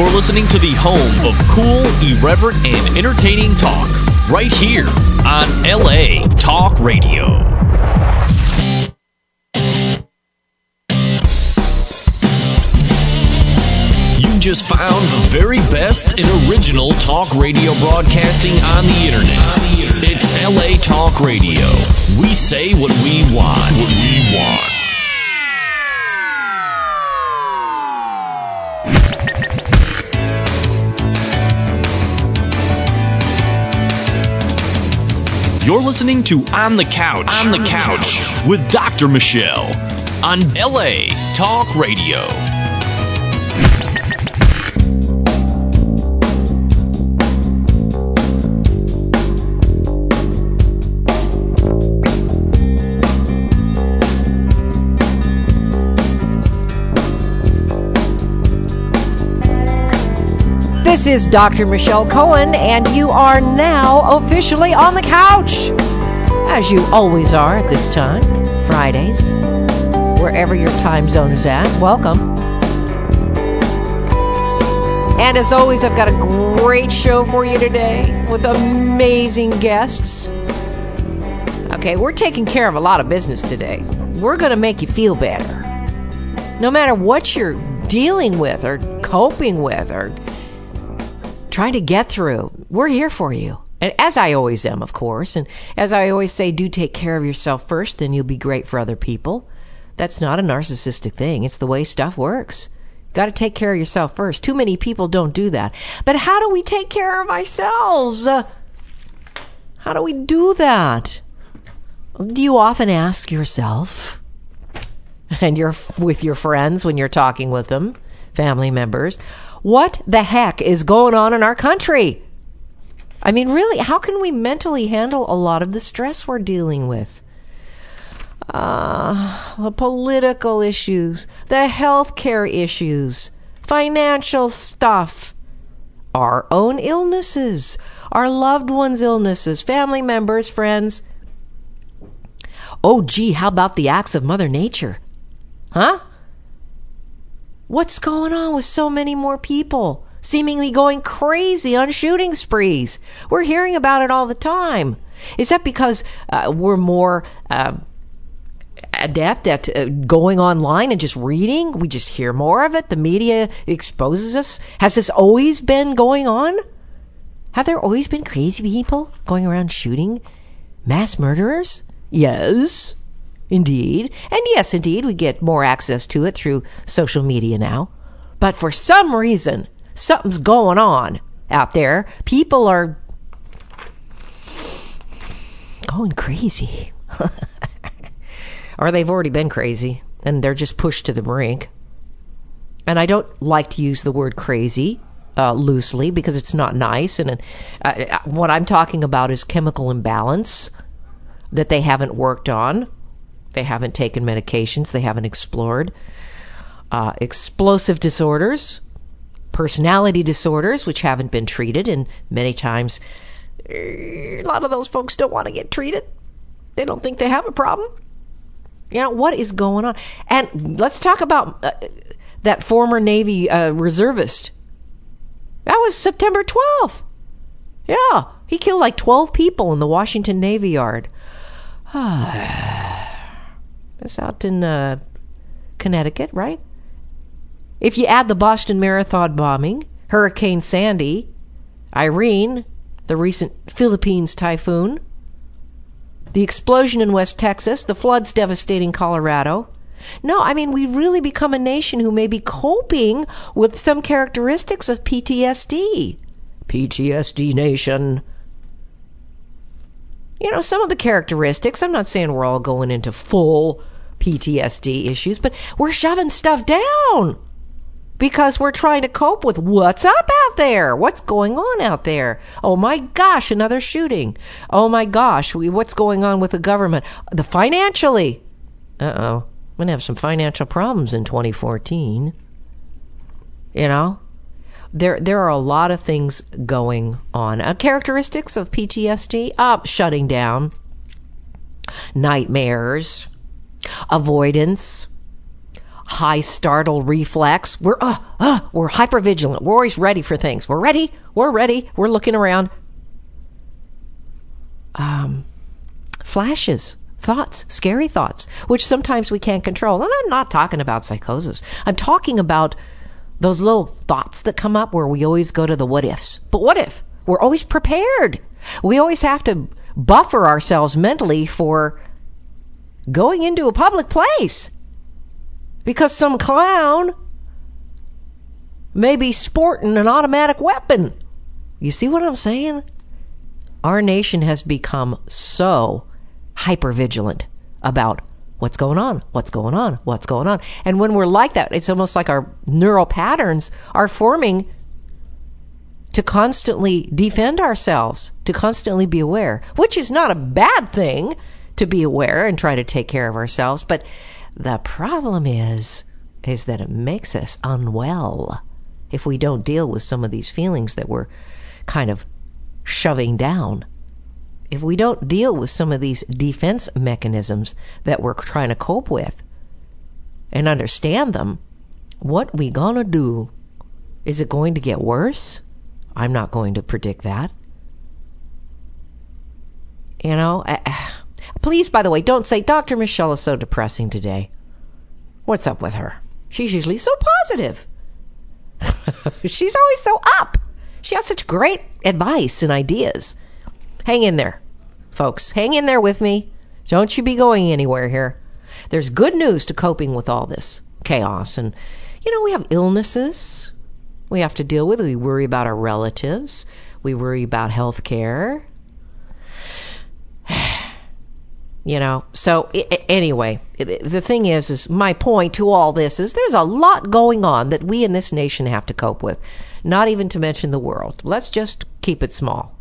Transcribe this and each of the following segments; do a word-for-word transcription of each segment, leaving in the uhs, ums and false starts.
You're listening to the home of cool, irreverent, and entertaining talk, right here on L A Talk Radio. You just found the very best and original talk radio broadcasting on the internet. It's L A Talk Radio. We say what we want. What we want. You're listening to On the Couch, On the Couch with Doctor Michelle on L A Talk Radio. This is Doctor Michelle Cohen, and you are now officially on the couch, as you always are at this time, Fridays, wherever your time zone is at. Welcome. And as always, I've got a great show for you today with amazing guests. Okay, we're taking care of a lot of business today. We're going to make you feel better. No matter what you're dealing with or coping with or trying to get through, we're here for you. And as I always am, of course. And as I always say, do take care of yourself first, then you'll be great for other people. That's not a narcissistic thing. It's the way stuff works. Got to take care of yourself first. Too many people don't do that. But how do we take care of ourselves? Uh, how do we do that? Do you often ask yourself, and you're with your friends when you're talking with them, family members, what the heck is going on in our country? I mean, really, how can we mentally handle a lot of the stress we're dealing with? Uh, the political issues, the healthcare issues, financial stuff, our own illnesses, our loved ones' illnesses, family members, friends. Oh, gee, how about the acts of Mother Nature? Huh? What's going on with so many more people seemingly going crazy on shooting sprees? We're hearing about it all the time. Is that because uh, we're more uh, adept at uh, going online and just reading? We just hear more of it? The media exposes us? Has this always been going on? Have there always been crazy people going around shooting? Mass murderers? Yes. Indeed. And yes, indeed, we get more access to it through social media now. But for some reason, something's going on out there. People are going crazy. Or they've already been crazy, and they're just pushed to the brink. And I don't like to use the word crazy uh, loosely, because it's not nice. And uh, what I'm talking about is chemical imbalance that they haven't worked on. They haven't taken medications. They haven't explored. Uh, explosive disorders, personality disorders, which haven't been treated. And many times, a lot of those folks don't want to get treated. They don't think they have a problem. You know, what is going on? And let's talk about uh, that former Navy uh, reservist. That was September twelfth. Yeah, he killed like twelve people in the Washington Navy Yard. It's out in uh, Connecticut, right? If you add the Boston Marathon bombing, Hurricane Sandy, Irene, the recent Philippines typhoon, the explosion in West Texas, the floods devastating Colorado. No, I mean, we've really become a nation who may be coping with some characteristics of P T S D. P T S D nation. You know, some of the characteristics, I'm not saying we're all going into full P T S D issues, but we're shoving stuff down because we're trying to cope with what's up out there. What's going on out there? Oh my gosh, another shooting. Oh my gosh, we, what's going on with the government? The financially. Uh-oh. We're going to have some financial problems in twenty fourteen. You know? There there are a lot of things going on. Uh, characteristics of P T S D? Uh, shutting down. Nightmares. Avoidance. high startle reflex. We're uh, uh, we're hypervigilant. We're always ready for things. We're ready. We're ready. We're looking around. Um, flashes, thoughts, scary thoughts, which sometimes we can't control. And I'm not talking about psychosis. I'm talking about those little thoughts that come up where we always go to the what ifs. But what if? We're always prepared. We always have to buffer ourselves mentally for going into a public place because some clown may be sporting an automatic weapon. You see what I'm saying? Our nation has become so hypervigilant about what's going on, what's going on, what's going on. And when we're like that, it's almost like our neural patterns are forming to constantly defend ourselves, to constantly be aware, which is not a bad thing to be aware and try to take care of ourselves. But the problem is, is that it makes us unwell if we don't deal with some of these feelings that we're kind of shoving down. If we don't deal with some of these defense mechanisms that we're trying to cope with and understand them, what we gonna do? Is it going to get worse? I'm not going to predict that. You know, I, please, by the way, don't say, Doctor Michelle is so depressing today. What's up with her? She's usually so positive. She's always so up. She has such great advice and ideas. Hang in there, folks. Hang in there with me. Don't you be going anywhere here. There's good news to coping with all this chaos. And, you know, we have illnesses we have to deal with. We worry about our relatives. We worry about health care. You know, so I- anyway, the thing is, is my point to all this is there's a lot going on that we in this nation have to cope with. Not even to mention the world. Let's just keep it small.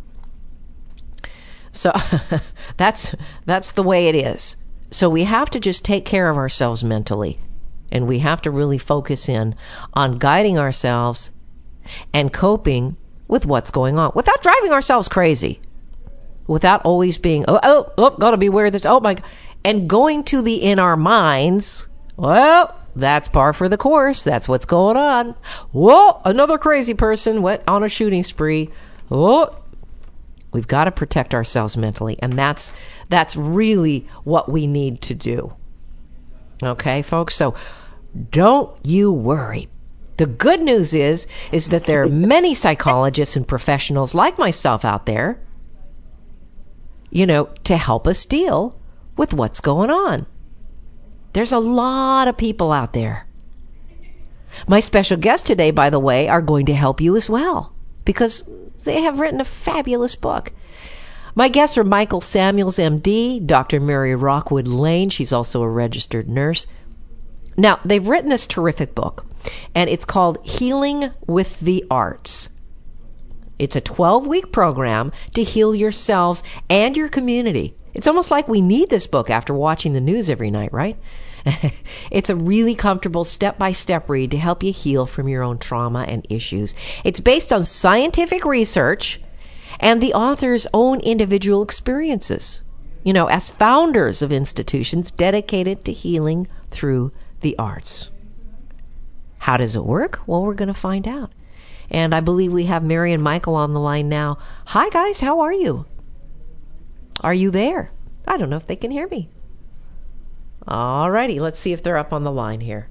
So that's that's the way it is. So we have to just take care of ourselves mentally. And we have to really focus in on guiding ourselves and coping with what's going on without driving ourselves crazy. Without always being, oh, oh, oh gotta be aware of this, oh my God. And going to the in our minds, well, that's par for the course. That's what's going on. Whoa, another crazy person went on a shooting spree. Oh, we've got to protect ourselves mentally. And that's that's really what we need to do. Okay, folks? So don't you worry. The good news is, is that there are many psychologists and professionals like myself out there, you know, to help us deal with what's going on. There's a lot of people out there. My special guests today, by the way, are going to help you as well because they have written a fabulous book. My guests are Michael Samuels, M D, Doctor Mary Rockwood Lane. She's also a registered nurse. Now, they've written this terrific book, and it's called Healing with the Arts. It's a twelve-week program to heal yourselves and your community. It's almost like we need this book after watching the news every night, right? It's a really comfortable step-by-step read to help you heal from your own trauma and issues. It's based on scientific research and the author's own individual experiences, you know, as founders of institutions dedicated to healing through the arts. How does it work? Well, we're going to find out. And I believe we have Mary and Michael on the line now. Hi, guys. How are you? Are you there? I don't know if they can hear me. All righty. Let's see if they're up on the line here.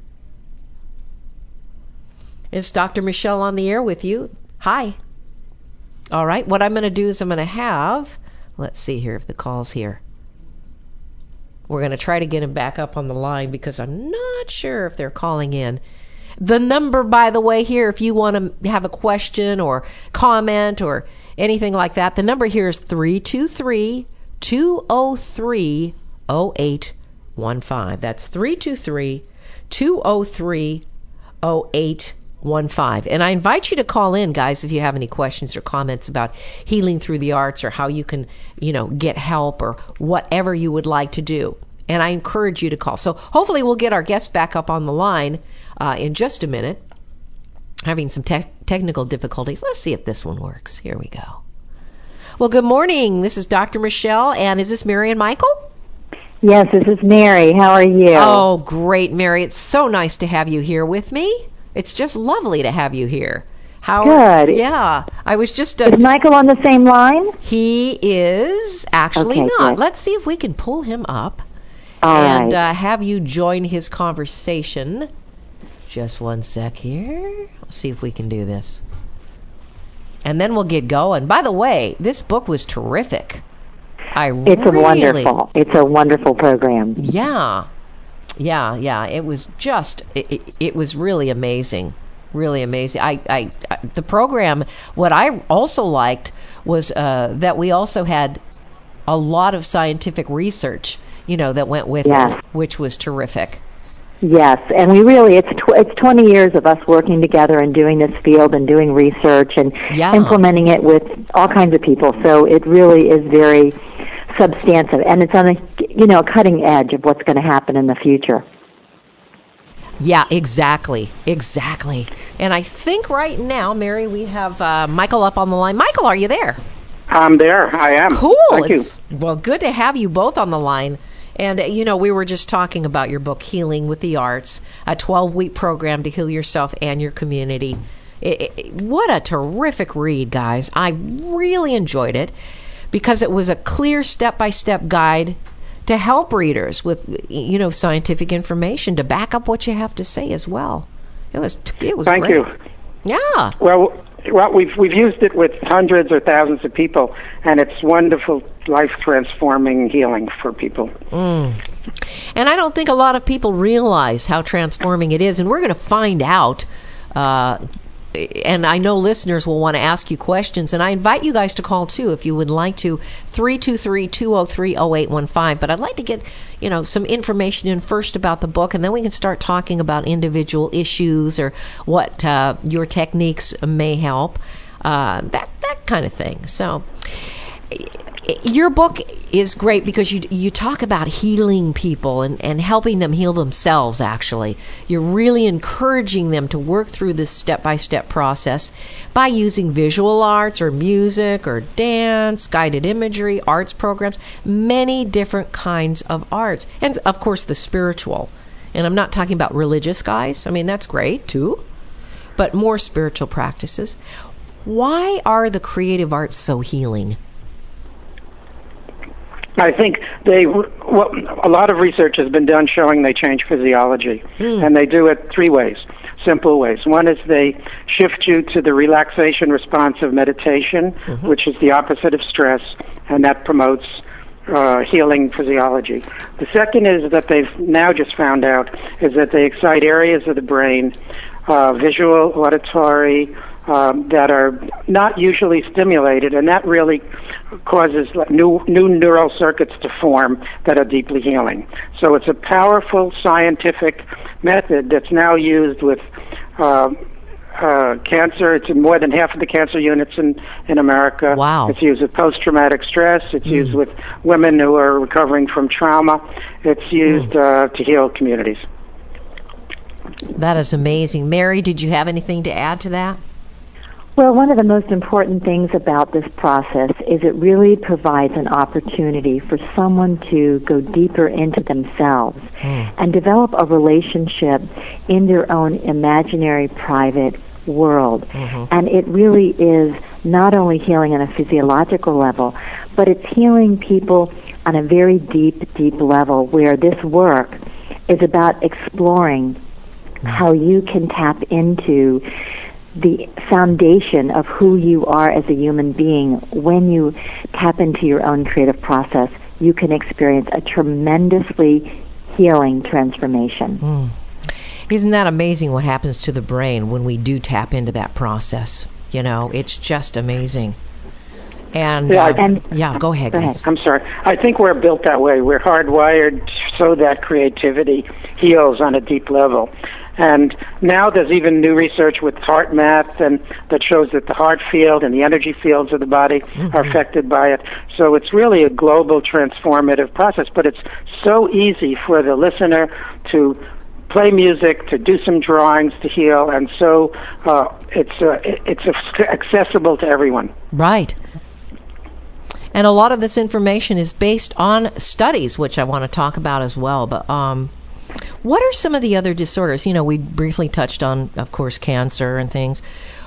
It's Doctor Michelle on the air with you. Hi. All right. What I'm going to do is I'm going to have, let's see here if the call's here. We're going to try to get him back up on the line because I'm not sure if they're calling in. The number, by the way, here, if you want to have a question or comment or anything like that, the number here is three two three, two oh three, oh eight one five. That's three two three, two oh three, oh eight one five. And I invite you to call in, guys, if you have any questions or comments about healing through the arts or how you can, you know, get help or whatever you would like to do. And I encourage you to call. So hopefully we'll get our guests back up on the line uh, in just a minute. Having some te- technical difficulties. Let's see if this one works. Here we go. Well, good morning. This is Doctor Michelle. And is this Mary and Michael? Yes, this is Mary. How are you? Oh, great, Mary. It's so nice to have you here with me. It's just lovely to have you here. How? Good. Yeah. I was just... Uh, is Michael on the same line? He is actually okay, not. good. Let's see if we can pull him up All and right. uh, have you join his conversation. Just one sec here. Let's see if we can do this. And then we'll get going. By the way, this book was terrific. I it's really, a wonderful. It's a wonderful program. Yeah. Yeah, yeah. It was just, it, it, it was really amazing. Really amazing. I, I, I, the program, what I also liked was uh, that we also had a lot of scientific research, you know, that went with yes. it, which was terrific. Yes, and we really, it's tw- it's twenty years of us working together and doing this field and doing research and yeah. implementing it with all kinds of people. So it really is very substantive, and it's on the, you know, cutting edge of what's going to happen in the future. Yeah, exactly, exactly. And I think right now, Mary, we have uh, Michael up on the line. Michael, are you there? I'm there. I am. Cool. Thank it's, you. Well, good to have you both on the line. And, uh, you know, we were just talking about your book, Healing with the Arts, a twelve-week program to heal yourself and your community. It, it, what a terrific read, guys. I really enjoyed it because it was a clear step-by-step guide to help readers with, you know, scientific information to back up what you have to say as well. It was it was Thank great. you. Yeah. Well, well, we've we've used it with hundreds or thousands of people, and it's wonderful, life-transforming healing for people. Mm. And I don't think a lot of people realize how transforming it is, and we're going to find out. Uh, and I know listeners will want to ask you questions, and I invite you guys to call too if you would like to, three two three, two oh three, oh eight one five. But I'd like to get, you know, some information in first about the book, and then we can start talking about individual issues or what uh, your techniques may help, uh, that that kind of thing. So your book is great because you you talk about healing people and, and helping them heal themselves, actually. You're really encouraging them to work through this step-by-step process by using visual arts or music or dance, guided imagery, arts programs, many different kinds of arts. And, of course, the spiritual. And I'm not talking about religious, guys. I mean, that's great, too. But more spiritual practices. Why are the creative arts so healing? I think they, well, a lot of research has been done showing they change physiology, mm. and they do it three ways, simple ways. One is they shift you to the relaxation response of meditation, mm-hmm. which is the opposite of stress, and that promotes uh, healing physiology. The second is that they've now just found out is that they excite areas of the brain, uh, visual, auditory, Um, that are not usually stimulated, and that really causes new new neural circuits to form that are deeply healing. So it's a powerful scientific method that's now used with uh, uh, cancer. It's in more than half of the cancer units in, in America. Wow. It's used with post-traumatic stress. It's mm. used with women who are recovering from trauma. It's used mm. uh, to heal communities. That is amazing. Mary, did you have anything to add to that? Well, one of the most important things about this process is it really provides an opportunity for someone to go deeper into themselves mm. and develop a relationship in their own imaginary private world. Mm-hmm. And it really is not only healing on a physiological level, but it's healing people on a very deep, deep level where this work is about exploring mm. how you can tap into the foundation of who you are as a human being. When you tap into your own creative process, you can experience a tremendously healing transformation. Mm. Isn't that amazing what happens to the brain when we do tap into that process? You know, it's just amazing. And yeah, uh, and, yeah go ahead, go guys. ahead. I'm sorry. I think we're built that way. We're hardwired so that creativity heals on a deep level. And now there's even new research with heart math and that shows that the heart field and the energy fields of the body mm-hmm. are affected by it. So it's really a global transformative process, but it's so easy for the listener to play music, to do some drawings, to heal, and so uh, it's uh, it's accessible to everyone. Right. And a lot of this information is based on studies, which I want to talk about as well. But um, what are some of the other disorders? You know, we briefly touched on, of course, cancer and things.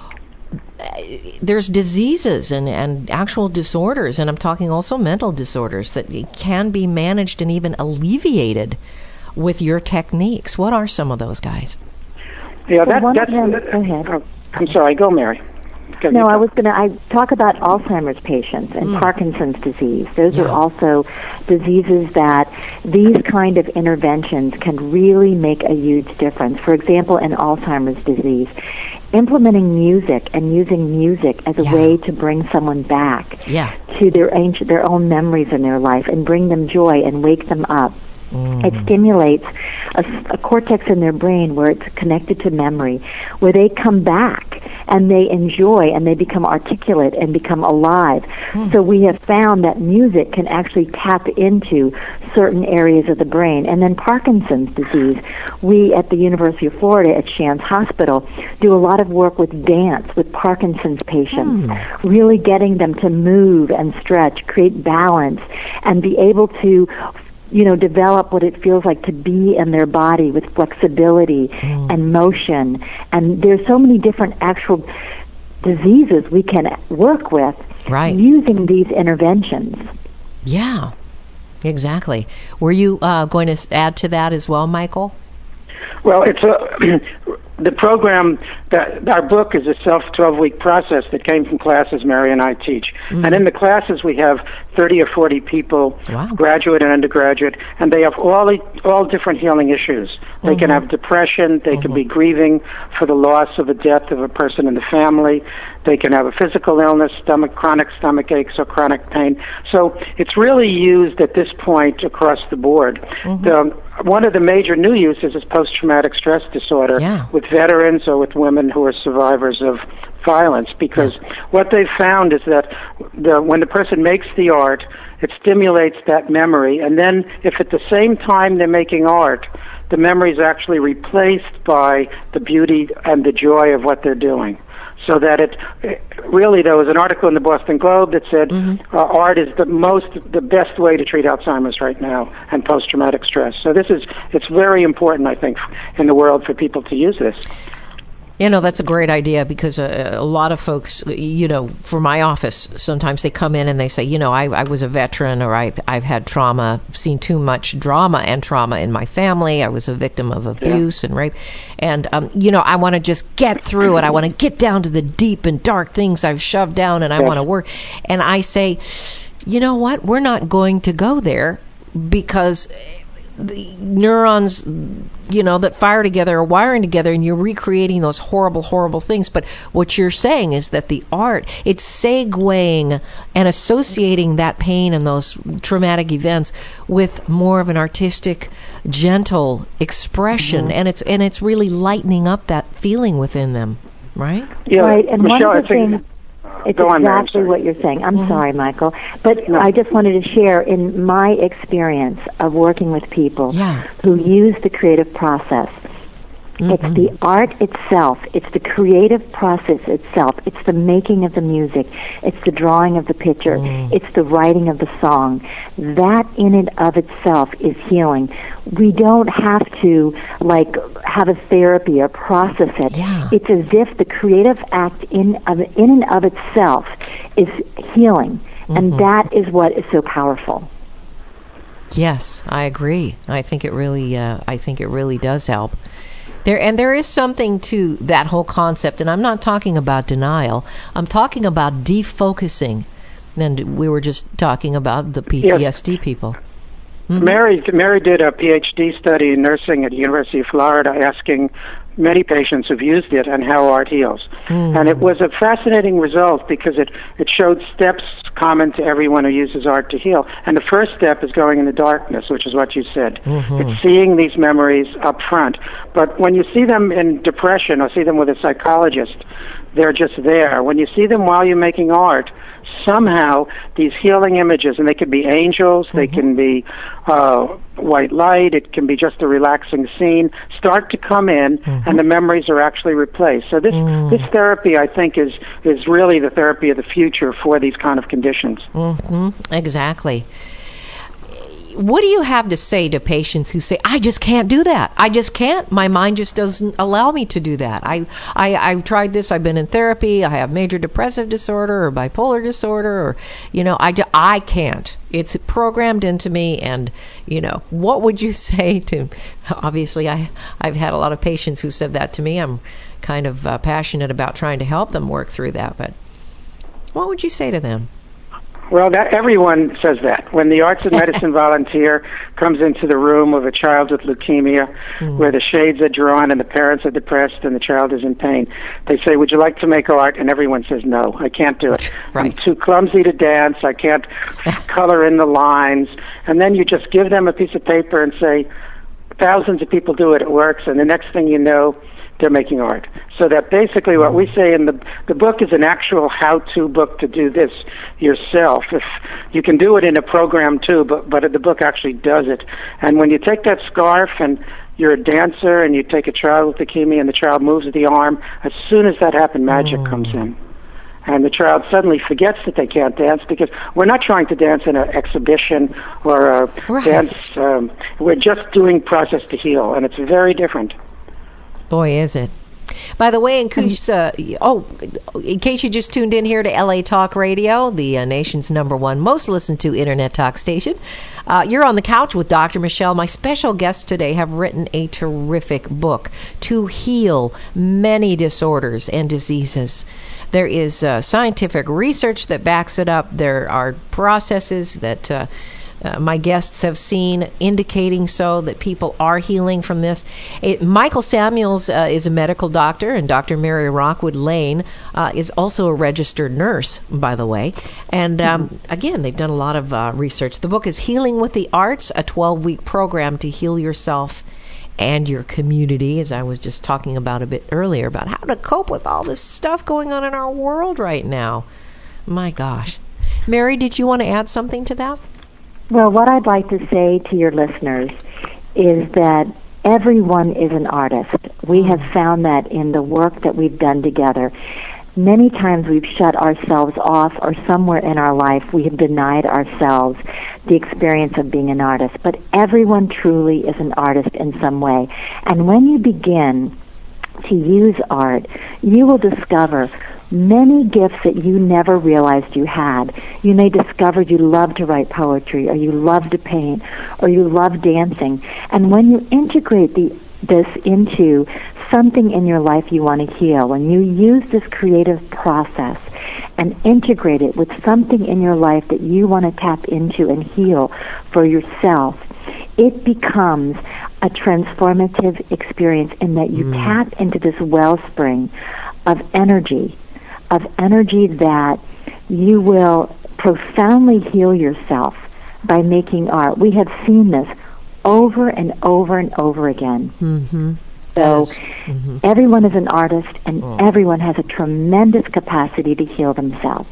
There's diseases and, and actual disorders, and I'm talking also mental disorders that can be managed and even alleviated with your techniques. What are some of those, guys? Yeah, that, well, that's... Them, go ahead. Uh, I'm sorry, go, Mary. Go, no, I was going to I talk about Alzheimer's patients and Mm. Parkinson's disease. Those Yeah. are also diseases that these kind of interventions can really make a huge difference. For example, in Alzheimer's disease, implementing music and using music as a Yeah. way to bring someone back Yeah. to their ancient, their own memories in their life and bring them joy and wake them up. Mm. It stimulates a, a cortex in their brain where it's connected to memory, where they come back and they enjoy and they become articulate and become alive. Mm. So we have found that music can actually tap into certain areas of the brain. And then Parkinson's disease, we at the University of Florida at Shands Hospital do a lot of work with dance with Parkinson's patients, Mm. really getting them to move and stretch, create balance, and be able to you know, develop what it feels like to be in their body with flexibility Mm. and motion. And there's so many different actual diseases we can work with Right. using these interventions. Yeah, exactly. Were you uh, going to s- add to that as well, Michael? Well, it's a the program that our book is a self twelve-week process that came from classes Mary and I teach. Mm. And in the classes we have thirty or forty people, Wow. graduate and undergraduate, and they have all all different healing issues. They Mm-hmm. can have depression, they can be grieving for the loss of a death of a person in the family, they can have a physical illness, stomach chronic stomach aches or chronic pain. So it's really used at this point across the board. Mm-hmm. The, one of the major new uses is post-traumatic stress disorder Yeah. with veterans or with women who are survivors of violence, because what they've found is that the, when the person makes the art, it stimulates that memory, and then if at the same time they're making art, the memory is actually replaced by the beauty and the joy of what they're doing. So that it, it really, there was an article in the Boston Globe that said Mm-hmm. uh, art is the most, the best way to treat Alzheimer's right now and post-traumatic stress. So this is, it's very important, I think, in the world for people to use this. You know, that's a great idea because uh, a lot of folks, you know, for my office, sometimes they come in and they say, you know, I, I was a veteran or I've, I've had trauma, seen too much drama and trauma in my family. I was a victim of abuse yeah. and rape. And, um, you know, I want to just get through it. I want to get down to the deep and dark things I've shoved down and I yeah. want to work. And I say, you know what? We're not going to go there because the neurons, you know, that fire together are wiring together and you're recreating those horrible, horrible things. But what you're saying is that the art, it's segueing and associating that pain and those traumatic events with more of an artistic, gentle expression. Mm-hmm. And it's and it's really lightening up that feeling within them, right? Yeah, right. And Michelle, one of the things... It's Go on, exactly Mary, what you're saying. I'm mm-hmm. sorry, Michael. But no. I just wanted to share in my experience of working with people yeah. who use the creative process. Mm-hmm. It's the art itself. It's the creative process itself. It's the making of the music. It's the drawing of the picture. Mm. It's the writing of the song. That in and of itself is healing. We don't have to, like, have a therapy or process it. Yeah. It's as if the creative act in, of, in and of itself is healing. Mm-hmm. And that is what is so powerful. Yes, I agree. I think it really, uh, I think it really does help. There and there is something to that whole concept, and I'm not talking about denial. I'm talking about defocusing. And we were just talking about the P T S D yes. people. Mm-hmm. Mary, Mary did a PhD study in nursing at the University of Florida, asking many patients who've used it and how art heals. Mm-hmm. And it was a fascinating result because it, it showed steps common to everyone who uses art to heal. And the first step is going in the darkness, which is what you said. Mm-hmm. It's seeing these memories up front. But when you see them in depression or see them with a psychologist, they're just there. When you see them while you're making art, somehow these healing images, and they can be angels, mm-hmm. they can be uh, white light. It can be just a relaxing scene. Start to come in, mm-hmm. and the memories are actually replaced. So this mm. this therapy, I think, is is really the therapy of the future for these kind of conditions. Mm-hmm. Exactly. What do you have to say to patients who say, I just can't do that. I just can't. My mind just doesn't allow me to do that. I, I, I've tried this. I've been in therapy. I have major depressive disorder or bipolar disorder, or, you know, I, I can't. It's programmed into me. And, you know, what would you say to, obviously, I, I've had a lot of patients who said that to me. I'm kind of uh, passionate about trying to help them work through that. But what would you say to them? Well, that, everyone says that. When the Arts and Medicine volunteer comes into the room of a child with leukemia, mm. where the shades are drawn and the parents are depressed and the child is in pain, they say, would you like to make art? And everyone says, no, I can't do it. Right. I'm too clumsy to dance. I can't color in the lines. And then you just give them a piece of paper and say, thousands of people do it, it works, and the next thing you know, they're making art. So that basically what we say in the the book is an actual how-to book to do this yourself. If you can do it in a program too, but but the book actually does it. And when you take that scarf and you're a dancer and you take a child with leukemia and the child moves the arm, as soon as that happens, magic mm. comes in. And the child suddenly forgets that they can't dance, because we're not trying to dance in an exhibition or a right. dance. Um, we're just doing process to heal, and it's very different. Boy, is it. By the way, in case, uh, oh, in case you just tuned in here to L A Talk Radio, the uh, nation's number one most listened to internet talk station, uh, you're on the couch with Doctor Michelle. My special guests today have written a terrific book to heal many disorders and diseases. There is uh, scientific research that backs it up. There are processes that uh, Uh, my guests have seen indicating so that people are healing from this. It, Michael Samuels uh, is a medical doctor, and Doctor Mary Rockwood Lane uh, is also a registered nurse, by the way. And um, again, they've done a lot of uh, research. The book is Healing with the Arts, a twelve-week program to heal yourself and your community, as I was just talking about a bit earlier, about how to cope with all this stuff going on in our world right now. My gosh. Mary, did you want to add something to that? Well, what I'd like to say to your listeners is that everyone is an artist. We have found that in the work that we've done together. Many times we've shut ourselves off, or somewhere in our life we have denied ourselves the experience of being an artist. But everyone truly is an artist in some way. And when you begin to use art, you will discover many gifts that you never realized you had. You may discover you love to write poetry, or you love to paint, or you love dancing. And when you integrate the, this into something in your life you want to heal, when you use this creative process and integrate it with something in your life that you want to tap into and heal for yourself, it becomes a transformative experience in that you mm. tap into this wellspring of energy, of energy that you will profoundly heal yourself by making art. We have seen this over and over and over again. Mm-hmm. So is, mm-hmm. everyone is an artist, and oh. everyone has a tremendous capacity to heal themselves.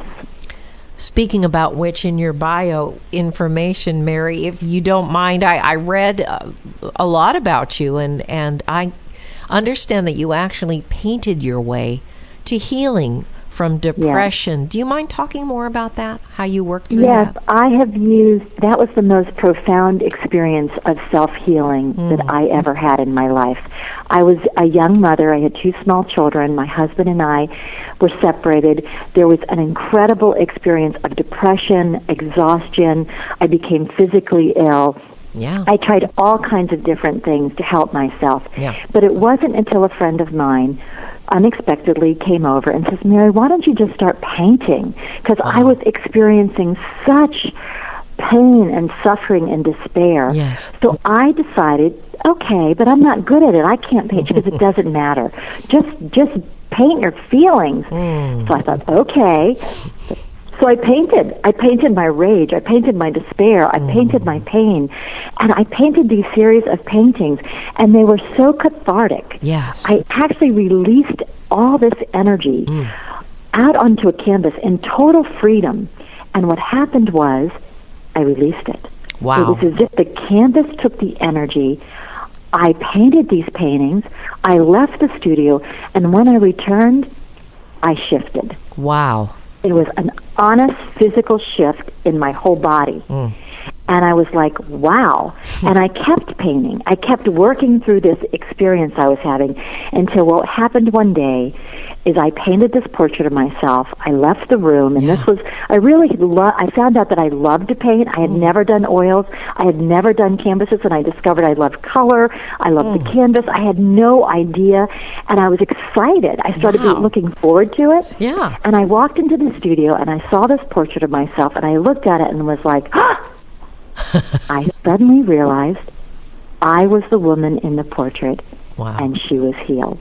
Speaking about which, in your bio information, Mary, if you don't mind, I, I read uh, a lot about you, and, and I understand that you actually painted your way to healing from depression. Yes. Do you mind talking more about that, how you worked through yes, that? Yes, I have used, that was the most profound experience of self-healing mm. that I ever had in my life. I was a young mother. I had two small children. My husband and I were separated. There was an incredible experience of depression, exhaustion. I became physically ill. Yeah. I tried all kinds of different things to help myself. Yeah. But it wasn't until a friend of mine unexpectedly came over and says, Mary, why don't you just start painting? Because uh-huh. I was experiencing such pain and suffering and despair. Yes. So I decided, okay, but I'm not good at it. I can't paint because it doesn't matter. Just just paint your feelings. Mm. So I thought, okay. So I painted. I painted my rage. I painted my despair. I mm. painted my pain. And I painted these series of paintings, and they were so cathartic. Yes. I actually released all this energy mm. out onto a canvas in total freedom. And what happened was I released it. Wow. It was as if the canvas took the energy. I painted these paintings. I left the studio, and when I returned, I shifted. Wow. It was an honest physical shift in my whole body. Mm. And I was like, wow. And I kept painting. I kept working through this experience I was having until what happened one day is I painted this portrait of myself. I left the room, and yeah. this was, I really, lo- I found out that I loved to paint. I had mm. never done oils. I had never done canvases, and I discovered I loved color. I loved mm. the canvas. I had no idea, and I was excited. I started wow. looking forward to it. Yeah. And I walked into the studio, and I saw this portrait of myself, and I looked at it and was like, ah! I suddenly realized I was the woman in the portrait, wow. and she was healed.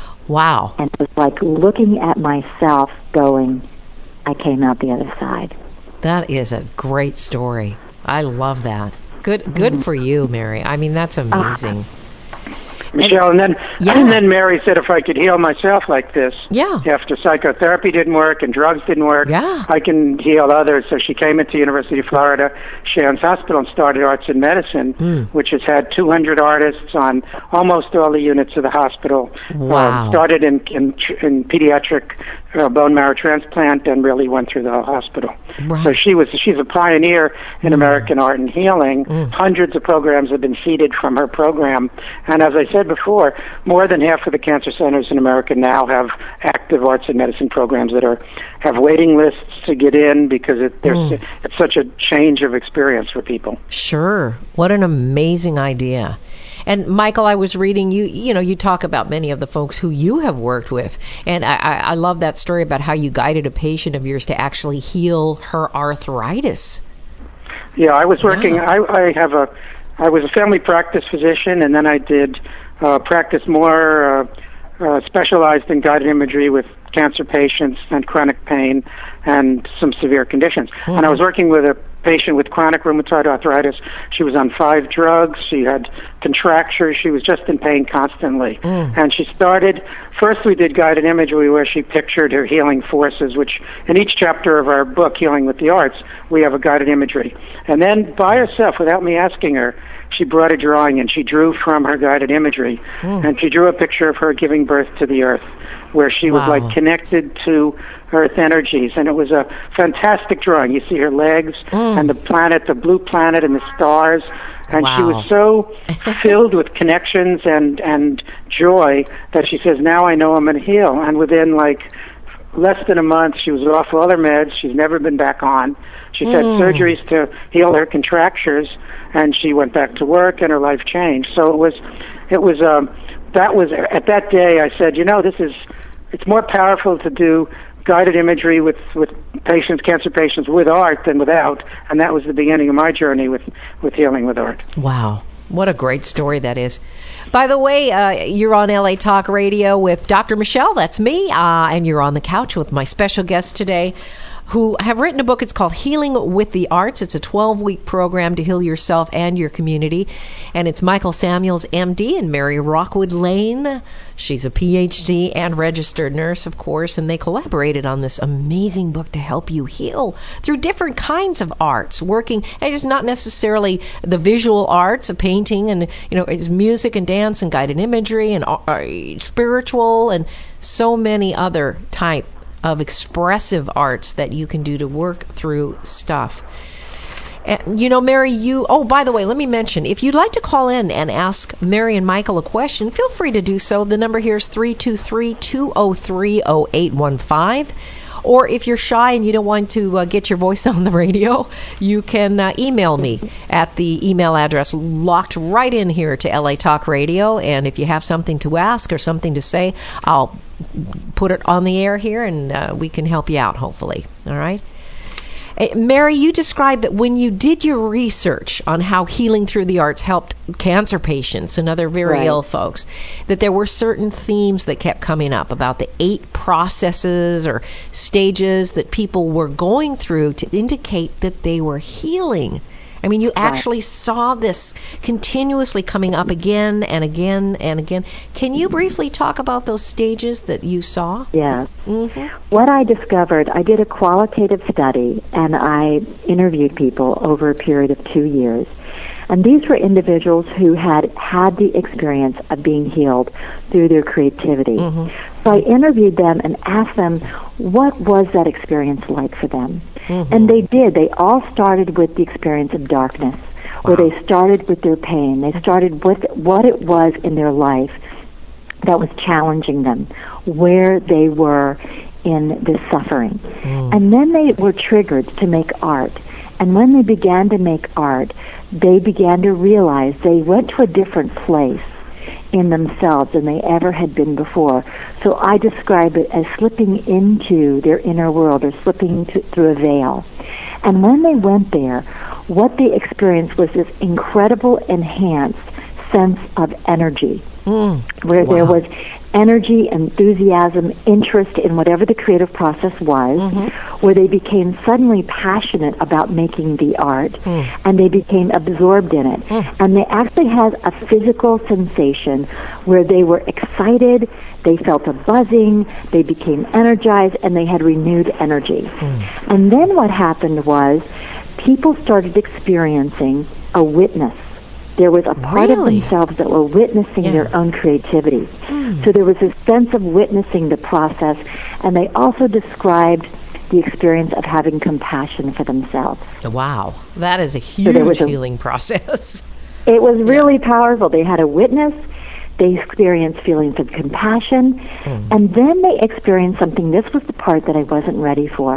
Wow. And it was like looking at myself going, I came out the other side. That is a great story. I love that. Good good mm-hmm. for you, Mary. I mean, that's amazing. Uh, Michelle, and, and then yeah. and then Mary said if I could heal myself like this, yeah. after psychotherapy didn't work and drugs didn't work, yeah. I can heal others. So she came into University of Florida Shands Hospital and started Arts in Medicine, mm. which has had two hundred artists on almost all the units of the hospital. Wow. Uh, started in in, in pediatric uh, bone marrow transplant and really went through the whole hospital. Right. So she was she's a pioneer in mm. American art and healing. Mm. Hundreds of programs have been seeded from her program, and as I said before, more than half of the cancer centers in America now have active arts and medicine programs that are have waiting lists to get in because it, there's mm. it's such a change of experience for people. Sure. What an amazing idea. And Michael, I was reading you, you know, you talk about many of the folks who you have worked with. And I, I love that story about how you guided a patient of yours to actually heal her arthritis. Yeah, I was working, yeah. I, I have a, I was a family practice physician, and then I did uh, practice more uh, uh, specialized in guided imagery with cancer patients and chronic pain and some severe conditions. Mm-hmm. And I was working with a patient with chronic rheumatoid arthritis. She was on five drugs. She had contractures. She was just in pain constantly. Mm. And she started, first we did guided imagery where she pictured her healing forces, which in each chapter of our book, Healing with the Arts, we have a guided imagery. And then by herself, without me asking her, she brought a drawing and she drew from her guided imagery. Mm. And she drew a picture of her giving birth to the earth, where she wow. was like connected to earth energies, and it was a fantastic drawing. You see her legs mm. and the planet, the blue planet and the stars, and wow. she was so filled with connections and and joy that she says, now I know I'm going to heal. And within like less than a month, she was off all her meds. She's never been back on. She's mm. had surgeries to heal her contractures, and she went back to work, and her life changed. So it was, it was, um, that was, at that day I said, you know, this is, it's more powerful to do guided imagery with, with patients, cancer patients, with art than without, and that was the beginning of my journey with, with healing with art. Wow. What a great story that is. By the way, uh, you're on L A Talk Radio with Doctor Michelle, that's me, uh, and you're on the couch with my special guest today, who have written a book. It's called Healing with the Arts. It's a twelve-week program to heal yourself and your community. And it's Michael Samuels, M D, and Mary Rockwood Lane. She's a P H D and registered nurse, of course, and they collaborated on this amazing book to help you heal through different kinds of arts, working, and it's not necessarily the visual arts of painting, and, you know, it's music and dance and guided imagery and uh, spiritual and so many other type of expressive arts that you can do to work through stuff. And, you know, Mary, you, oh, by the way, let me mention, if you'd like to call in and ask Mary and Michael a question, feel free to do so. The number here is three two three, two oh three, oh eight one five. Or if you're shy and you don't want to uh, get your voice on the radio, you can uh, email me at the email address locked right in here to L A Talk Radio. And if you have something to ask or something to say, I'll put it on the air here, and uh, we can help you out, hopefully. All right? Mary, you described that when you did your research on how healing through the arts helped cancer patients and other very right. ill folks, that there were certain themes that kept coming up about the eight processes or stages that people were going through to indicate that they were healing. I mean, you actually right. saw this continuously coming up again and again and again. Can you briefly talk about those stages that you saw? Yes. Mm-hmm. What I discovered, I did a qualitative study, and I interviewed people over a period of two years. And these were individuals who had had the experience of being healed through their creativity. Mm-hmm. So I interviewed them and asked them, what was that experience like for them? Mm-hmm. And they did. They all started with the experience of darkness, wow. where they started with their pain. They started with what it was in their life that was challenging them, where they were in this suffering. Mm. And then they were triggered to make art. And when they began to make art, they began to realize they went to a different place in themselves than they ever had been before. So I describe it as slipping into their inner world or slipping to, through a veil. And when they went there, what they experienced was this incredible enhanced sense of energy, mm. where wow. there was energy, enthusiasm, interest in whatever the creative process was, mm-hmm. where they became suddenly passionate about making the art, mm. and they became absorbed in it. Mm. And they actually had a physical sensation where they were excited, they felt a buzzing, they became energized, and they had renewed energy. Mm. And then what happened was people started experiencing a witness. There was a part really? of themselves that were witnessing yeah. their own creativity. Mm. So there was a sense of witnessing the process, and they also described the experience of having compassion for themselves. Wow, that is a huge so healing a, process. It was really yeah. powerful. They had a witness, they experienced feelings of compassion, mm. and then they experienced something. This was the part that I wasn't ready for.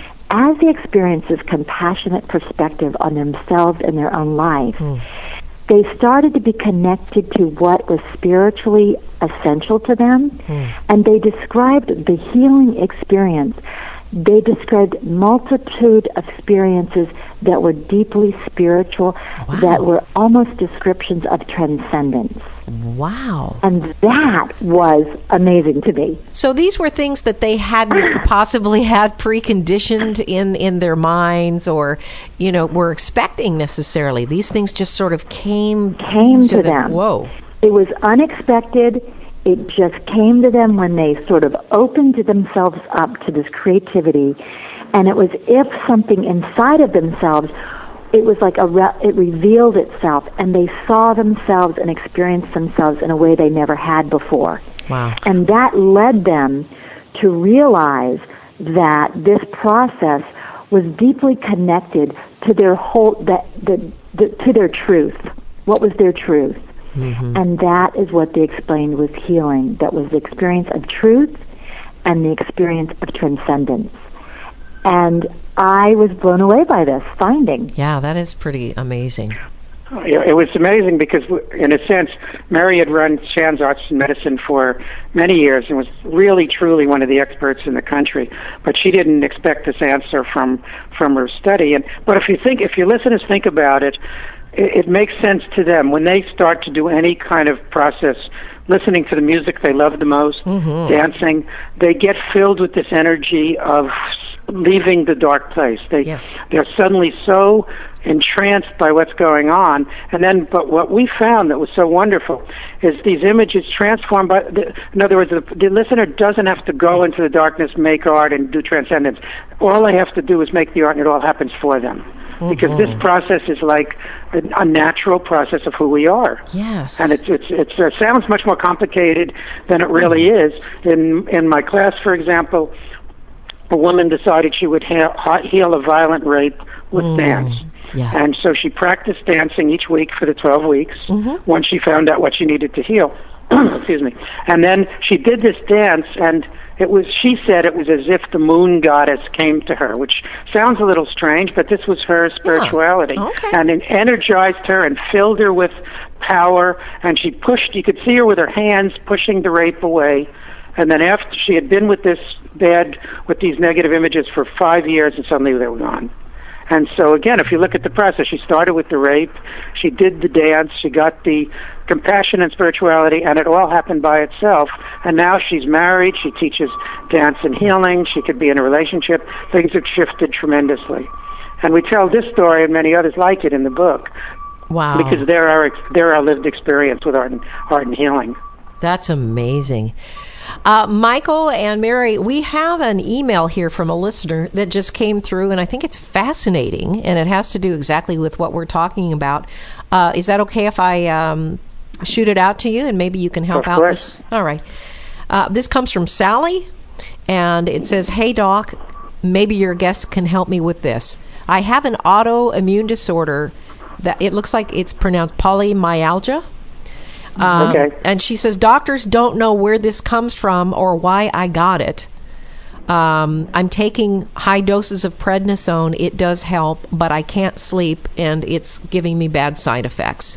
As they experienced this compassionate perspective on themselves and their own life, mm. they started to be connected to what was spiritually essential to them, mm. and they described the healing experience. They described multitude of experiences that were deeply spiritual, wow. that were almost descriptions of transcendence. Wow. And that was amazing to me. So these were things that they hadn't possibly had preconditioned in, in their minds or, you know, were expecting necessarily. These things just sort of came, came to, to them. them. Whoa. It was unexpected. It just came to them when they sort of opened themselves up to this creativity, and it was if something inside of themselves, it was like a re- it revealed itself, and they saw themselves and experienced themselves in a way they never had before. Wow. And that led them to realize that this process was deeply connected to their whole that the, the to their truth. What was their truth? Mm-hmm. And that is what they explained was healing. That was the experience of truth and the experience of transcendence. And I was blown away by this finding. Yeah, that is pretty amazing. It was amazing because, in a sense, Mary had run Shands Arts and Medicine for many years and was really, truly one of the experts in the country. But she didn't expect this answer from from her study. And but if you think, if your listeners think about it, it, it makes sense to them when they start to do any kind of process. Listening to the music they love the most, mm-hmm. dancing, they get filled with this energy of leaving the dark place. They, yes. They're suddenly so entranced by what's going on. And then, but what we found that was so wonderful is these images transform by, the, in other words, the, the listener doesn't have to go into the darkness, make art, and do transcendence. All they have to do is make the art, and it all happens for them. Mm-hmm. Because this process is like a, a natural process of who we are. Yes. And it's it's it's it sounds much more complicated than it really is. In in my class, for example, a woman decided she would ha- heal a violent rape with mm. dance. Yeah. And so she practiced dancing each week for the twelve weeks, mm-hmm. once she found out what she needed to heal. Excuse me. And then she did this dance, and it was, she said it was as if the moon goddess came to her, which sounds a little strange, but this was her spirituality. Yeah. Okay. And it energized her and filled her with power, and she pushed, you could see her with her hands pushing the rape away. And then after she had been with this bad, with these negative images for five years, and suddenly they were gone. And so again, if you look at the process, she started with the rape, she did the dance, she got the compassion and spirituality, and it all happened by itself. And now she's married, she teaches dance and healing, she could be in a relationship. Things have shifted tremendously. And we tell this story and many others like it in the book. Wow. Because they're our, they're our lived experience with art and, art and healing. That's amazing. Uh, Michael and Mary, we have an email here from a listener that just came through, and I think it's fascinating, and it has to do exactly with what we're talking about. Uh, is that okay if I um, shoot it out to you, and maybe you can help of out course. this? All right. Uh, this comes from Sally, and it says, "Hey, Doc, maybe your guest can help me with this. I have an autoimmune disorder that it looks like it's pronounced polymyalgia. Um, okay. And she says, doctors don't know where this comes from or why I got it. Um, I'm taking high doses of prednisone. It does help, but I can't sleep, and it's giving me bad side effects.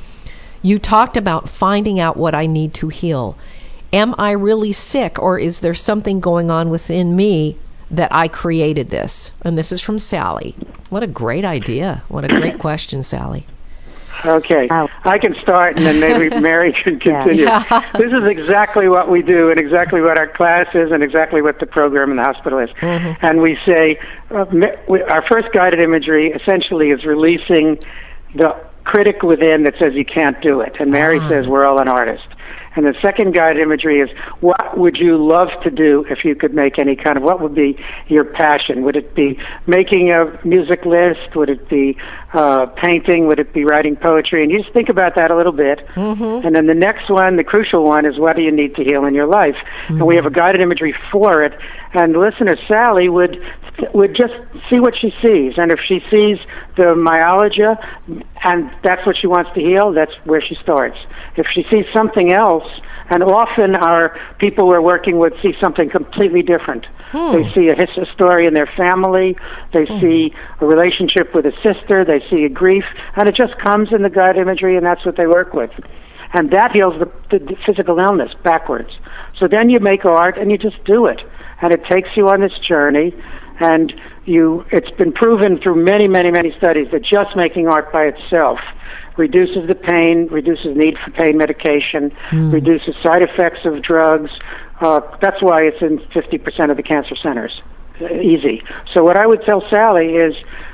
You talked about finding out what I need to heal. Am I really sick, or is there something going on within me that I created this?" And this is from Sally. What a great idea. What a great question, Sally. Okay, I can start, and then maybe Mary can continue. Yeah. This is exactly what we do, and exactly what our class is, and exactly what the program in the hospital is. Mm-hmm. And we say, uh, we, our first guided imagery essentially is releasing the critic within that says you can't do it. And Mary Ah. says we're all an artist. And the second guided imagery is, what would you love to do if you could make any kind of, what would be your passion? Would it be making a music list? Would it be uh, painting? Would it be writing poetry? And you just think about that a little bit. Mm-hmm. And then the next one, the crucial one, is what do you need to heal in your life? Mm-hmm. And we have a guided imagery for it. And the listener, Sally, would would just see what she sees. And if she sees the myalgia, and that's what she wants to heal, that's where she starts. If she sees something else, and often our people we're working with see something completely different. Hmm. They see a, his, a story in their family, they hmm. see a relationship with a sister, they see a grief, and it just comes in the guide imagery, and that's what they work with. And that heals the, the, the physical illness backwards. So then you make art, and you just do it. And it takes you on this journey, and you. It's been proven through many, many, many studies that just making art by itself reduces the pain, reduces need for pain medication, mm. reduces side effects of drugs. Uh, that's why it's in fifty percent of the cancer centers. Uh, easy. So what I would tell Sally is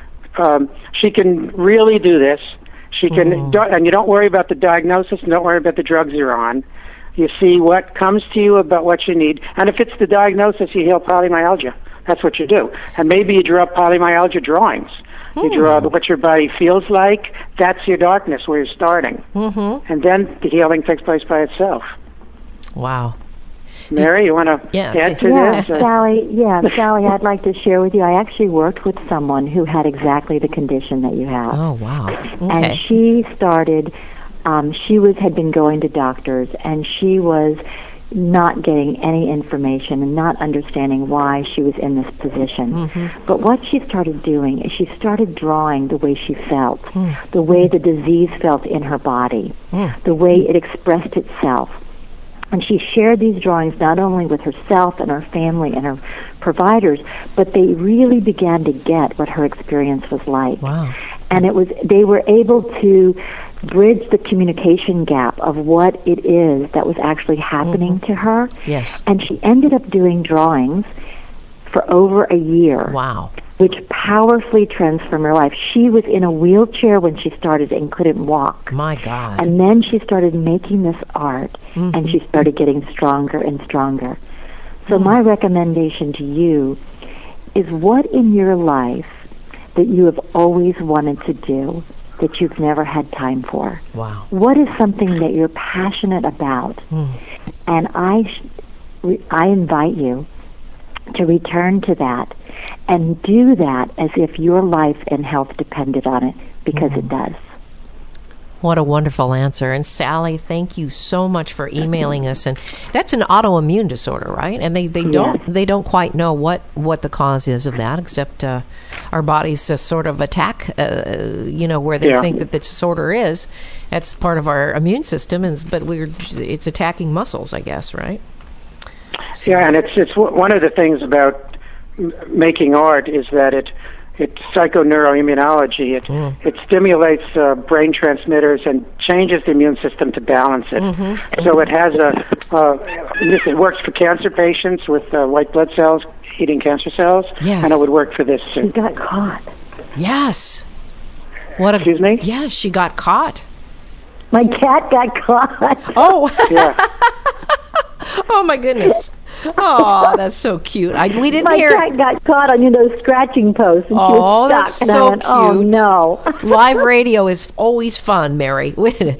um, she can really do this. She can, mm. do, and you don't worry about the diagnosis, and don't worry about the drugs you're on. You see what comes to you about what you need, and if it's the diagnosis, you heal polymyalgia. That's what you do. And maybe you draw polymyalgia drawings. You draw what your body feels like. That's your darkness, where you're starting. Mm-hmm. And then the healing takes place by itself. Wow. Mary, you want to yeah. add to yeah, this? Sally, yeah, Sally, I'd like to share with you. I actually worked with someone who had exactly the condition that you have. Oh, wow. Okay. And she started, um, she was had been going to doctors, and she was not getting any information and not understanding why she was in this position. Mm-hmm. But what she started doing is she started drawing the way she felt, mm. the way the disease felt in her body, mm. the way it expressed itself. And she shared these drawings not only with herself and her family and her providers, but they really began to get what her experience was like. Wow. And it was they were able to bridge the communication gap of what it is that was actually happening mm-hmm. to her. Yes. And she ended up doing drawings for over a year. Wow. Which powerfully transformed her life. She was in a wheelchair when she started and couldn't walk. My God. And then she started making this art, mm-hmm. and she started getting stronger and stronger. So mm-hmm. my recommendation to you is, what in your life that you have always wanted to do that you've never had time for? Wow. What is something that you're passionate about? Mm. And I, sh- I invite you to return to that and do that as if your life and health depended on it, because mm. it does. What a wonderful answer. And Sally, thank you so much for emailing us. And that's an autoimmune disorder, right? And they, they don't yes. they don't quite know what, what the cause is of that, except uh, our bodies uh, sort of attack, uh, you know, where they yeah. think that the disorder is. That's part of our immune system, and but we're it's attacking muscles, I guess, right? So. Yeah, and it's it's one of the things about making art is that it it's psychoneuroimmunology. It mm. it stimulates uh, brain transmitters and changes the immune system to balance it. Mm-hmm. So it has a uh, this it works for cancer patients with uh, white blood cells eating cancer cells, yes. and it would work for this too. She got caught. Yes. What a, Excuse me? Yes, she got caught. My cat got caught. Oh. Yeah. Oh, my goodness. Oh, that's so cute. I, we didn't My hear. cat got caught on, you know, scratching posts, and she Oh, was that's stuck. And so I went, oh, cute. no. Live radio is always fun, Mary.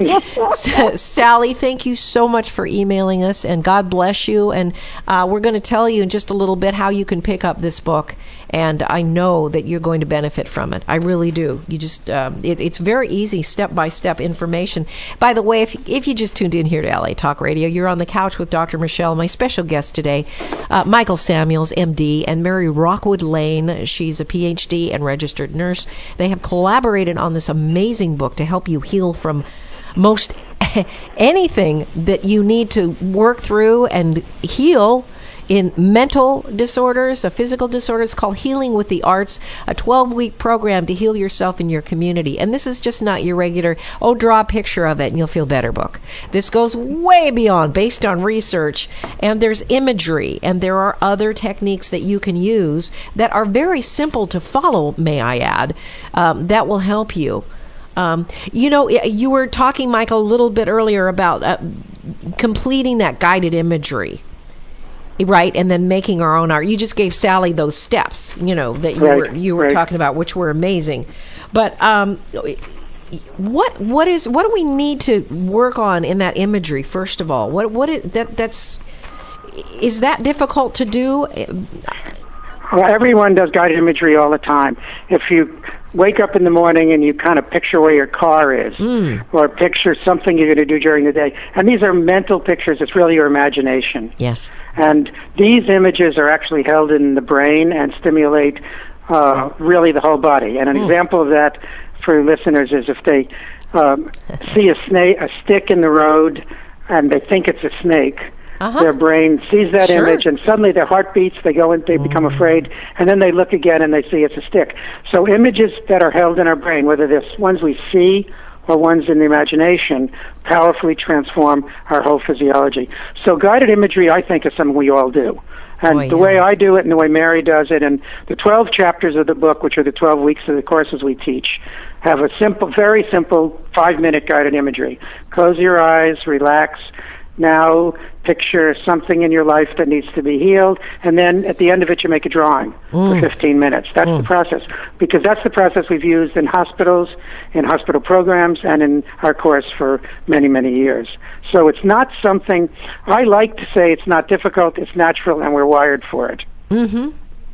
Sally, thank you so much for emailing us, and God bless you. And uh, we're going to tell you in just a little bit how you can pick up this book, and I know that you're going to benefit from it. I really do. You just, um, it, it's very easy, step-by-step information. By the way, if, if you just tuned in here to L A Talk Radio, you're on the couch with Doctor Michelle, my special guest today, uh, Michael Samuels, M D, and Mary Rockwood Lane. She's a P H D and registered nurse. They have collaborated on this amazing book to help you heal from most anything that you need to work through and heal in mental disorders, a physical disorders, called Healing with the Arts, a twelve-week program to heal yourself in your community. And this is just not your regular, oh, draw a picture of it and you'll feel better book. This goes way beyond, based on research, and there's imagery, and there are other techniques that you can use that are very simple to follow, may I add, um, that will help you. Um, you know, you were talking, Michael, a little bit earlier about uh, completing that guided imagery. Right, and then making our own art. You just gave Sally those steps, you know, that you right, were you were right. talking about, which were amazing. But um, what what is what do we need to work on in that imagery? First of all, what what is, that that's is that difficult to do? Well, everyone does guided imagery all the time. If you wake up in the morning and you kind of picture where your car is, mm. or picture something you're going to do during the day, and these are mental pictures, it's really your imagination. Yes. And these images are actually held in the brain and stimulate uh, really the whole body. And an mm. example of that for listeners is if they um, see a snake, a stick in the road, and they think it's a snake, uh-huh. their brain sees that sure. image, and suddenly their heart beats, they go in, they mm. become afraid, and then they look again and they see it's a stick. So images that are held in our brain, whether they're ones we see or ones in the imagination, powerfully transform our whole physiology. So guided imagery, I think, is something we all do. And oh, yeah. the way I do it and the way Mary does it, and the twelve chapters of the book, which are the twelve weeks of the courses we teach, have a simple, very simple five-minute guided imagery. Close your eyes, relax. Now picture something in your life that needs to be healed, and then at the end of it you make a drawing mm. for fifteen minutes. That's mm. the process, because that's the process we've used in hospitals, in hospital programs, and in our course for many, many years. So it's not something, I like to say it's not difficult, it's natural, and we're wired for it. Mm-hmm.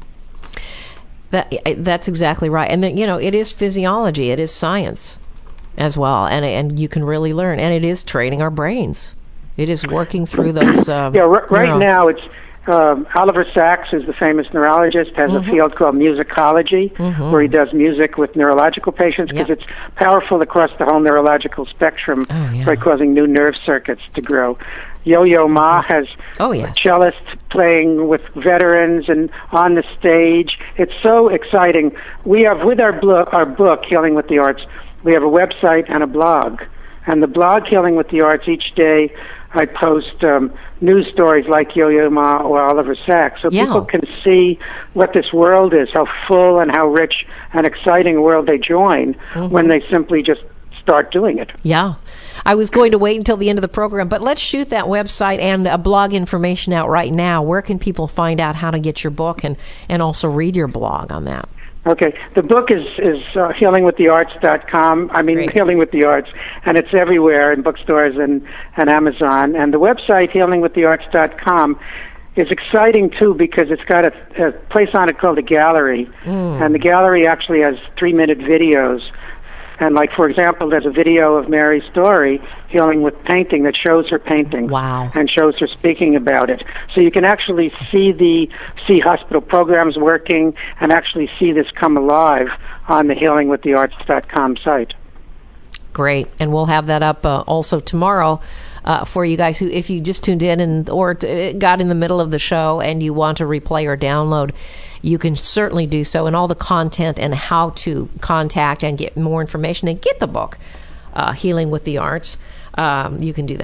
That, that's exactly right. And, then, you know, it is physiology, it is science as well, and and you can really learn, and it is training our brains. It is working through those. Um, yeah, r- right neurons. now it's um, Oliver Sacks, is the famous neurologist, has mm-hmm. a field called musicology, mm-hmm. where he does music with neurological patients, because yep. it's powerful across the whole neurological spectrum oh, yeah. by causing new nerve circuits to grow. Yo-Yo Ma has oh, yes. a cellist playing with veterans and on the stage. It's so exciting. We have, with our, blo- our book, Healing with the Arts, we have a website and a blog. And the blog, Healing with the Arts, each day I post um, news stories like Yo-Yo Ma or Oliver Sacks, so yeah. people can see what this world is, how full and how rich and exciting a world they join mm-hmm. when they simply just start doing it. Yeah. I was going to wait until the end of the program, but let's shoot that website and uh, blog information out right now. Where can people find out how to get your book and, and also read your blog on that? Okay, the book is is uh, healing with the arts dot com. I mean, Great. Healing with the Arts, and it's everywhere in bookstores and, and Amazon. And the website, healing with the arts dot com, is exciting, too, because it's got a, a place on it called a gallery. Mm. And the gallery actually has three-minute videos. And, like, for example, there's a video of Mary's story, Healing with Painting, that shows her painting. Wow. And shows her speaking about it. So you can actually see the see hospital programs working and actually see this come alive on the healing with the arts dot com site. Great. And we'll have that up uh, also tomorrow uh, for you guys who, if you just tuned in and or t- got in the middle of the show and you want to replay or download, you can certainly do so, and all the content and how to contact and get more information and get the book, uh, Healing with the Arts, um, you can do that.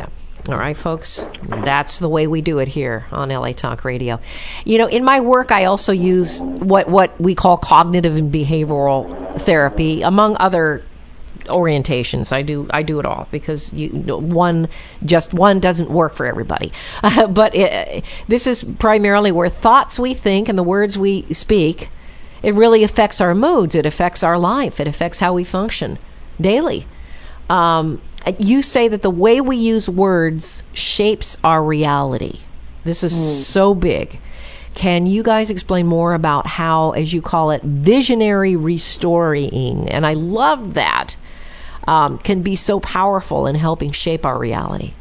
All right, folks, that's the way we do it here on L A Talk Radio. You know, in my work, I also use what, what we call cognitive and behavioral therapy, among other orientations. I do I do it all because you one just one doesn't work for everybody. Uh, but it, this is primarily where thoughts we think and the words we speak, it really affects our moods. It affects our life. It affects how we function daily. Um, you say that the way we use words shapes our reality. This is mm. so big. Can you guys explain more about how, as you call it, visionary restoring, and I love that, um, can be so powerful in helping shape our reality?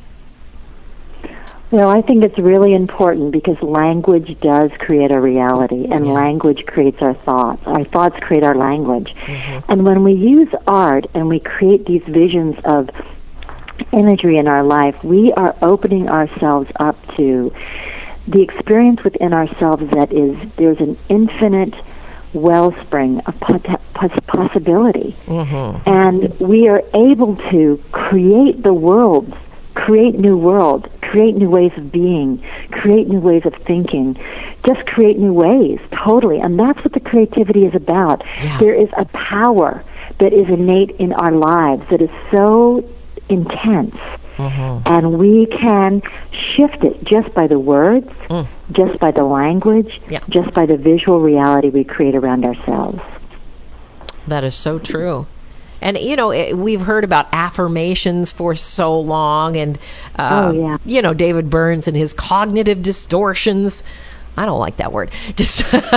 Well, I think it's really important because language does create a reality, and yeah. language creates our thoughts. Our thoughts create our language. Mm-hmm. And when we use art and we create these visions of imagery in our life, we are opening ourselves up to the experience within ourselves that is, there's an infinite wellspring of pot- possibility. Mm-hmm. And we are able to create the world, create new worlds, create new ways of being, create new ways of thinking, just create new ways, totally. And that's what the creativity is about. Yeah. There is a power that is innate in our lives that is so intense. Mm-hmm. And we can shift it just by the words, mm. just by the language, yeah. just by the visual reality we create around ourselves. That is so true. And, you know, we've heard about affirmations for so long, and, uh, oh, yeah. you know, David Burns and his cognitive distortions. I don't like that word. Just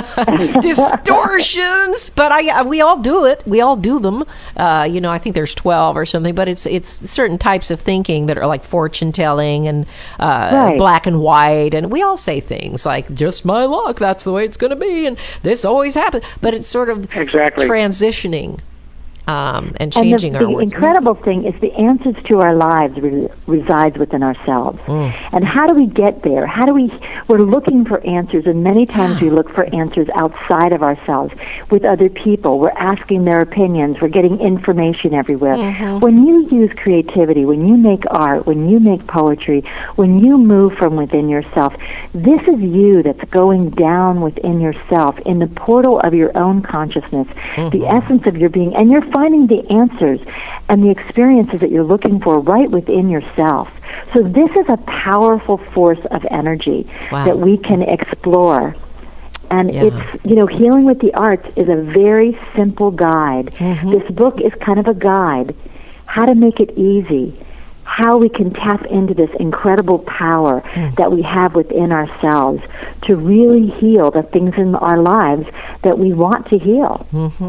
distortions, but I we all do it. We all do them. Uh, you know, I think there's twelve or something, but it's it's certain types of thinking that are like fortune telling and uh, right. black and white, and we all say things like "just my luck, that's the way it's going to be," and this always happens. But it's sort of exactly transitioning. Um, and changing and the, our the words. incredible thing is the answers to our lives re- resides within ourselves. Mm. And how do we get there? How do we? We're looking for answers, and many times we look for answers outside of ourselves with other people. We're asking their opinions. We're getting information everywhere. Mm-hmm. When you use creativity, when you make art, when you make poetry, when you move from within yourself, this is you that's going down within yourself in the portal of your own consciousness, mm-hmm. the essence of your being, and you're finding the answers and the experiences that you're looking for right within yourself. So this is a powerful force of energy wow. that we can explore. And yeah. it's, you know, Healing with the Arts is a very simple guide. Mm-hmm. This book is kind of a guide, how to make it easy, how we can tap into this incredible power mm. that we have within ourselves to really heal the things in our lives that we want to heal. Mm-hmm.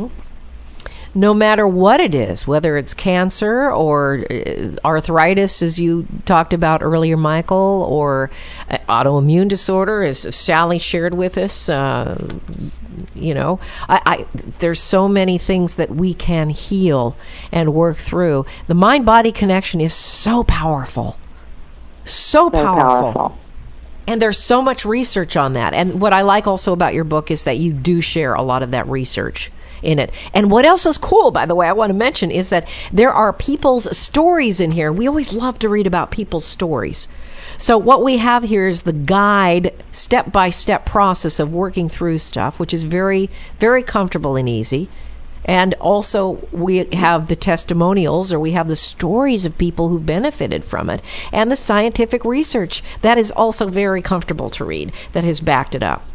No matter what it is, whether it's cancer or arthritis, as you talked about earlier, Michael, or autoimmune disorder, as Sally shared with us, uh, you know, I, I, there's so many things that we can heal and work through. The mind-body connection is so powerful, so, so powerful. powerful. And there's so much research on that. And what I like also about your book is that you do share a lot of that research in it. And what else is cool, by the way, I want to mention is that there are people's stories in here. We always love to read about people's stories. So what we have here is the guide, step-by-step process of working through stuff, which is very, very comfortable and easy. And also we have the testimonials, or we have the stories of people who benefited from it, and the scientific research that is also very comfortable to read, that has backed it up.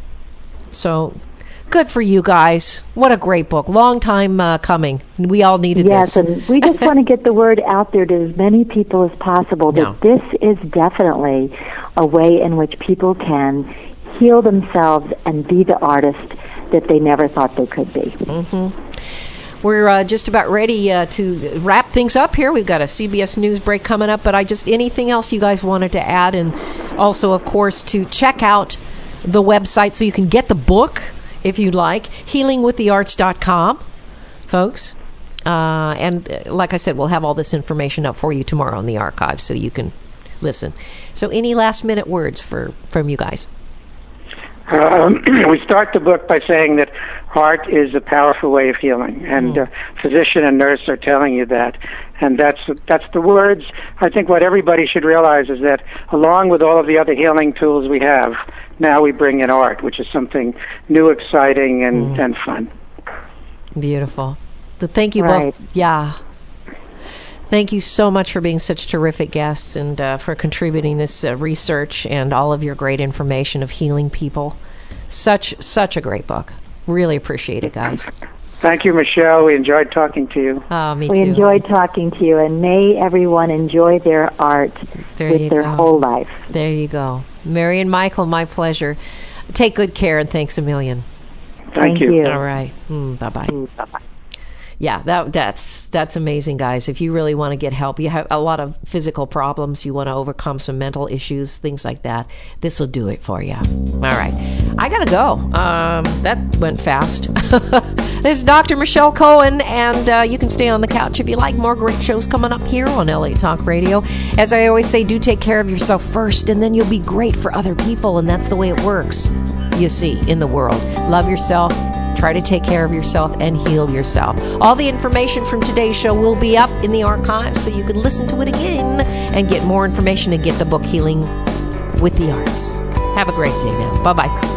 So good for you guys. What a great book. Long time uh, coming. We all needed yes, this. Yes, and we just want to get the word out there to as many people as possible that no. this is definitely a way in which people can heal themselves and be the artist that they never thought they could be. Mm-hmm. We're uh, just about ready uh, to wrap things up here. We've got a C B S News break coming up, but I just, anything else you guys wanted to add? And also, of course, to check out the website so you can get the book, if you'd like, healing with the arts dot com, folks. Uh, and uh, like I said, we'll have all this information up for you tomorrow in the archive so you can listen. So any last-minute words for from you guys? Um, we start the book by saying that art is a powerful way of healing, and uh, physician and nurse are telling you that. And that's that's the words. I think what everybody should realize is that along with all of the other healing tools we have, now we bring in art, which is something new, exciting, and, mm. and fun. Beautiful. So thank you right. both. Yeah. Thank you so much for being such terrific guests and uh, for contributing this uh, research and all of your great information of healing people. Such, such a great book. Really appreciate it, guys. Thank you, Michelle. We enjoyed talking to you. Oh, me we too. We enjoyed talking to you, and may everyone enjoy their art there with their go. whole life. There you go. Mary and Michael, my pleasure. Take good care, and thanks a million. Thank, Thank you. you. All right. Mm, bye-bye. Mm, bye-bye. Yeah, that that's that's amazing, guys. If you really want to get help, you have a lot of physical problems, you want to overcome some mental issues, things like that, this will do it for you. All right. I got to go. Um, that went fast. This is Doctor Michelle Cohen, and uh, you can stay on the couch if you like. More great shows coming up here on L A Talk Radio. As I always say, do take care of yourself first, and then you'll be great for other people, and that's the way it works, you see, in the world. Love yourself. Try to take care of yourself and heal yourself. All the information from today's show will be up in the archives so you can listen to it again and get more information and get the book Healing with the Arts. Have a great day now. Bye-bye.